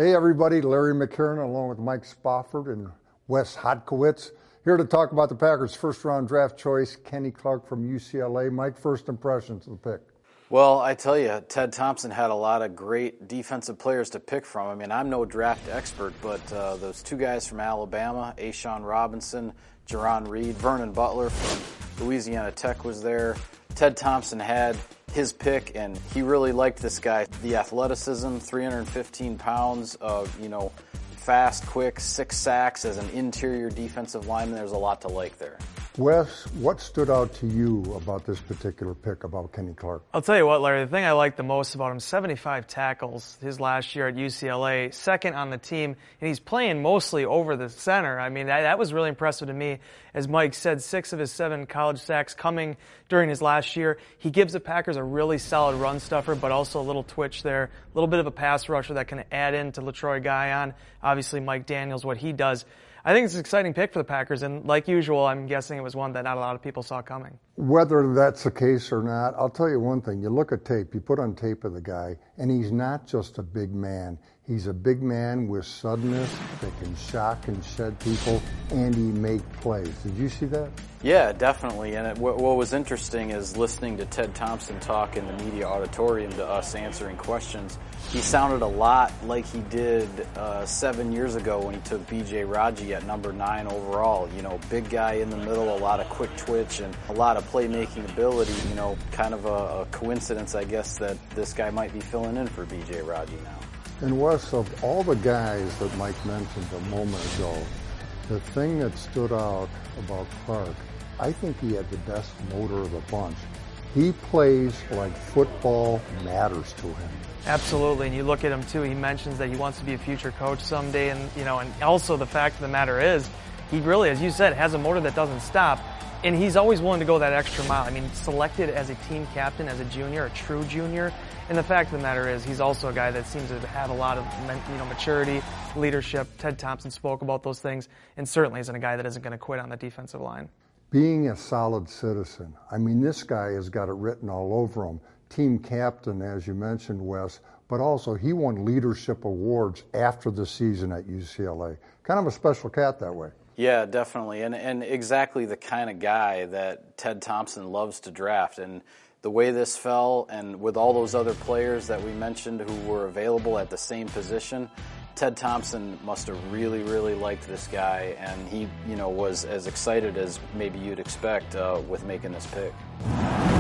Hey everybody, Larry McCarron along with Mike Spofford and Wes Hodkowitz here to talk about the Packers' first-round draft choice, Kenny Clark from UCLA. Mike, first impressions of the pick. Well, I tell you, Ted Thompson had a lot of great defensive players to pick from. I mean, I'm no draft expert, but those two guys from Alabama, A'Shawn Robinson, Jarran Reed, Vernon Butler from Louisiana Tech was there. Ted Thompson had his pick, and he really liked this guy. The athleticism, 315 pounds of, fast, quick, 6 sacks as an interior defensive lineman. There's a lot to like there. Wes, what stood out to you about this particular pick about Kenny Clark? I'll tell you what, Larry, the thing I like the most about him, 75 tackles his last year at UCLA, second on the team, and he's playing mostly over the center. I mean, that was really impressive to me. As Mike said, 6 of his 7 college sacks coming during his last year. He gives the Packers a really solid run stuffer, but also a little twitch there, a little bit of a pass rusher that can add into LaTroy Guion. Obviously, Mike Daniels, what he does. I think it's an exciting pick for the Packers, and like usual, I'm guessing it was one that not a lot of people saw coming. Whether that's the case or not, I'll tell you one thing. You look at tape, you put on tape of the guy, and he's not just a big man. He's a big man with suddenness that can shock and shed people, and he make plays. Did you see that? Yeah, definitely. And what was interesting is listening to Ted Thompson talk in the media auditorium to us answering questions. He sounded a lot like he did 7 years ago when he took B.J. Raji at number 9 overall. Big guy in the middle, a lot of quick twitch and a lot of playmaking ability. Kind of a coincidence, I guess, that this guy might be filling in for B.J. Raji now. And Wes, of all the guys that Mike mentioned a moment ago, the thing that stood out about Clark, I think he had the best motor of the bunch. He plays like football matters to him. Absolutely, and you look at him too, he mentions that he wants to be a future coach someday, and also the fact of the matter is, he really, as you said, has a motor that doesn't stop, and he's always willing to go that extra mile. I mean, selected as a team captain, as a junior, a true junior, and the fact of the matter is, he's also a guy that seems to have a lot of maturity, leadership. Ted Thompson spoke about those things, and certainly isn't a guy that isn't going to quit on the defensive line. Being a solid citizen, I mean, this guy has got it written all over him. Team captain, as you mentioned, Wes, but also he won leadership awards after the season at UCLA. Kind of a special cat that way. Yeah, definitely, and exactly the kind of guy that Ted Thompson loves to draft. And the way this fell, and with all those other players that we mentioned who were available at the same position, Ted Thompson must have really, really liked this guy, and he, was as excited as maybe you'd expect with making this pick.